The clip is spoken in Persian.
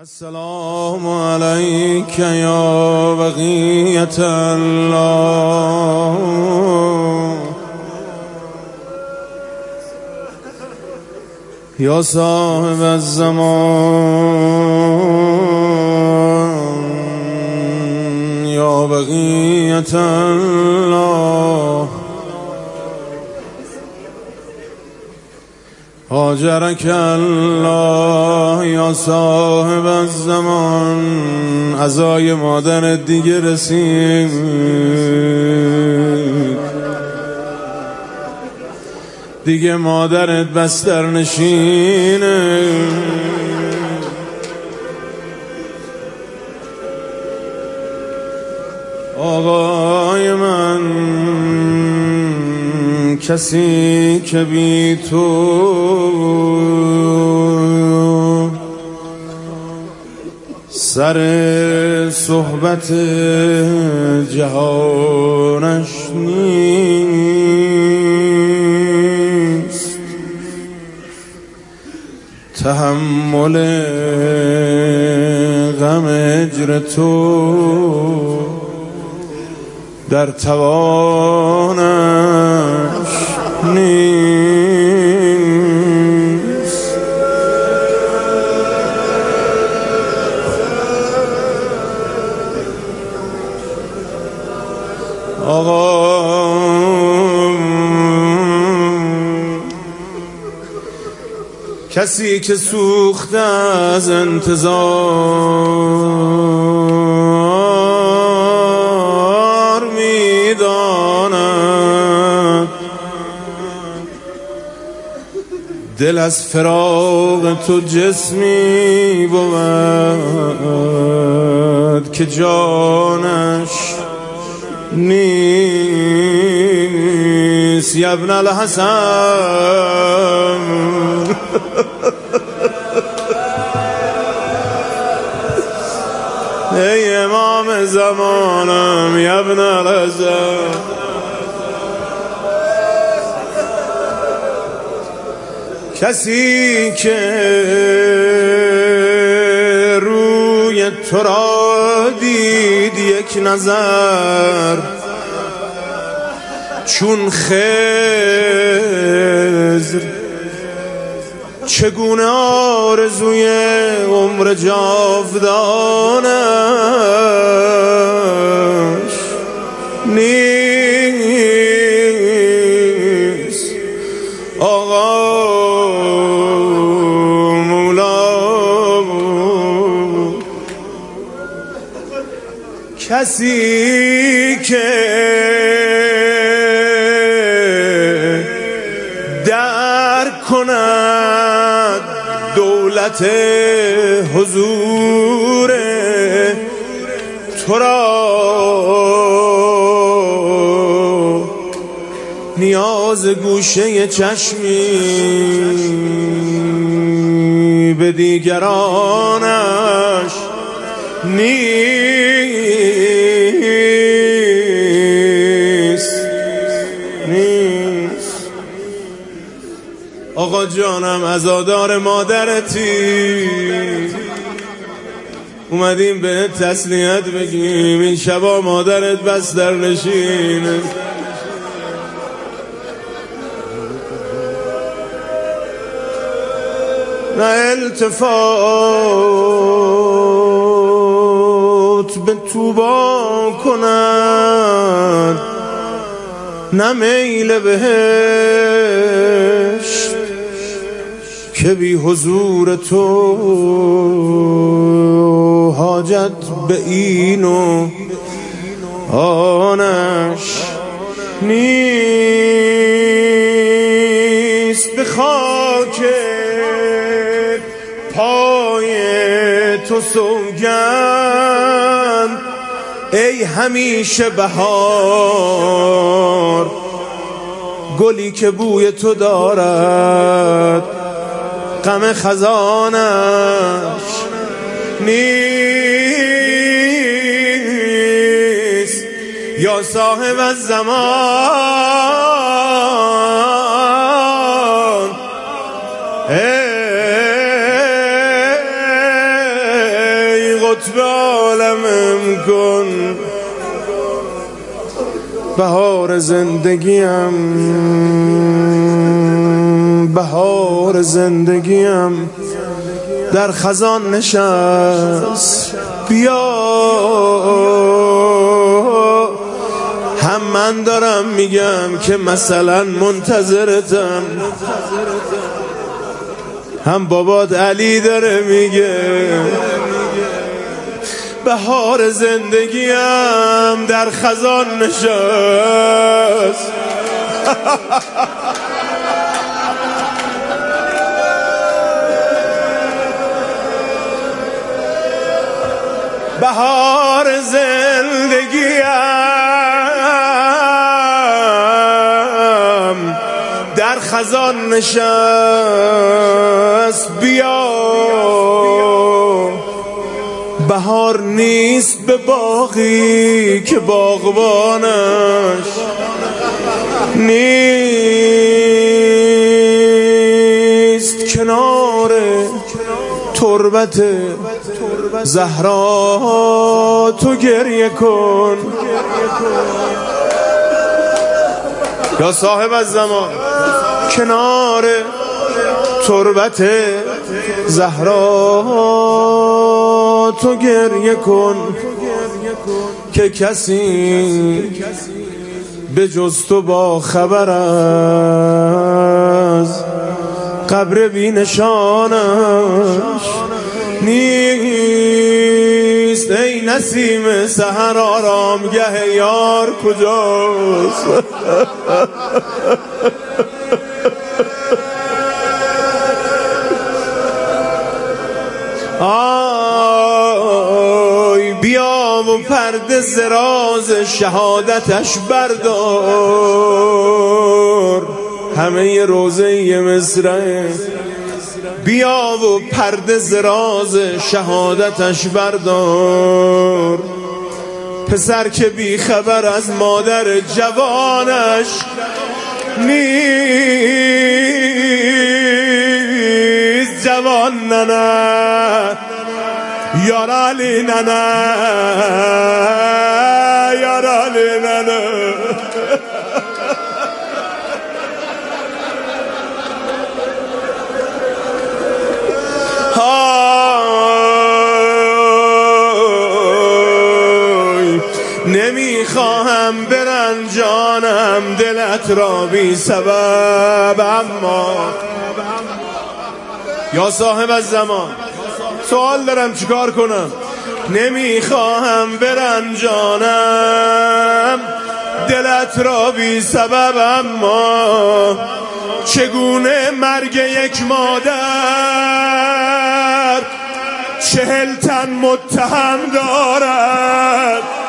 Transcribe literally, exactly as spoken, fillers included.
السلام عليك يا بقية الله يا صاحب الزمان يا بقية الله هاجرك الله یا صاحب الزمان. عزای مادرت دیگه رسید، دیگه مادرت بستر نشینه. آقای من کسی که بی تو سر صحبت جهانش نیست، تحمل غم هجر تو در توانش نیست. آقا کسی که سوخته از انتظار میداند، دل از فراق تو جسمی بود که جانش نیست. یا ابن الحسن ای امام زمانم یا ابن الحسن، کسی که روی تو را دید یک نظر چون خضر، چگونه آرزوی عمر جاودانش نیست. آقا کسی که درک کند دولت حضور تو را، نیاز گوشه چشمی به دیگرانش نیست نیست. آقا جانم عزادار مادرتی، اومدیم به تسلیت بگیم این شبا مادرت بستر نشینه. نه التفات به توبا کند، نه میل بهشت که بی حضور تو حاجت به این و آنش نیست. به خاک پای تو سوگند ای همیشه بهار، گلی که بوی تو دارد غم خزانش نیست. یا صاحب الزمان لطف عالمم کن. بهار زندگیم، بهار زندگیم در خزان نشست. بیا هم من دارم میگم که مثلا منتظرتم، هم بابات علی داره میگه بهار زندگیم در خزان نشست. بهار زندگیم در خزان نشست. بیا بهار نیست به باغی که باغبانش نیست. کنار تربت زهرا تو گریه کن یا صاحب الزمان. کنار تربت زهرا تو گریه کن که کسی به جز تو با خبر از قبر بی نشانش نیست. ای نسیم سحر آرامگه یار کجاست؟ آی بیا و پرده زراز شهادتش بردار. همه روزه مصرعه بیا و پرده زراز شهادتش بردار. پسر که بی خبر از مادر جوانش نیست. جوان ننه یار علی ننه یار علی ننه. نمیخواهم برن جانم دلت را بی سبب، اما یا صاحب الزمان سوال دارم چیکار کنم؟ نمیخواهم برن جانم دلت را بی سبب، اما چگونه مرگ یک مادر چهل تن متهم دارد؟